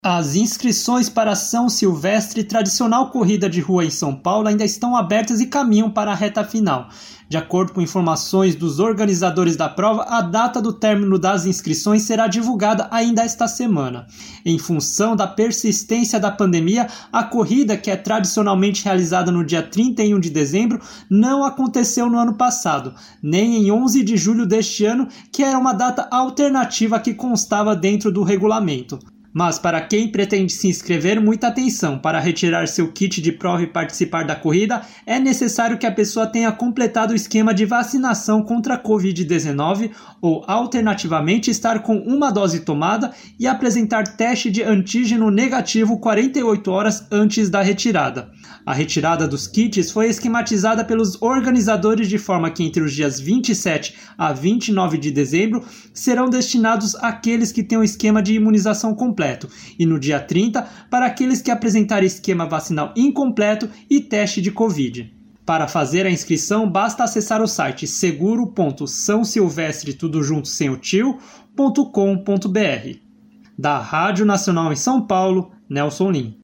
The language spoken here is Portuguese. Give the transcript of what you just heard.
As inscrições para a São Silvestre, tradicional corrida de rua em São Paulo, ainda estão abertas e caminham para a reta final. De acordo com informações dos organizadores da prova, a data do término das inscrições será divulgada ainda esta semana. Em função da persistência da pandemia, a corrida, que é tradicionalmente realizada no dia 31 de dezembro, não aconteceu no ano passado, nem em 11 de julho deste ano, que era uma data alternativa que constava dentro do regulamento. Mas para quem pretende se inscrever, muita atenção. Para retirar seu kit de prova e participar da corrida, é necessário que a pessoa tenha completado o esquema de vacinação contra a Covid-19 ou, alternativamente, estar com uma dose tomada e apresentar teste de antígeno negativo 48 horas antes da retirada. A retirada dos kits foi esquematizada pelos organizadores de forma que entre os dias 27 a 29 de dezembro serão destinados àqueles que têm o esquema de imunização completo e no dia 30 para aqueles que apresentarem esquema vacinal incompleto e teste de Covid. Para fazer a inscrição, basta acessar o site seguro.sãosilvestre.com.br. Da Rádio Nacional em São Paulo, Nelson Lim.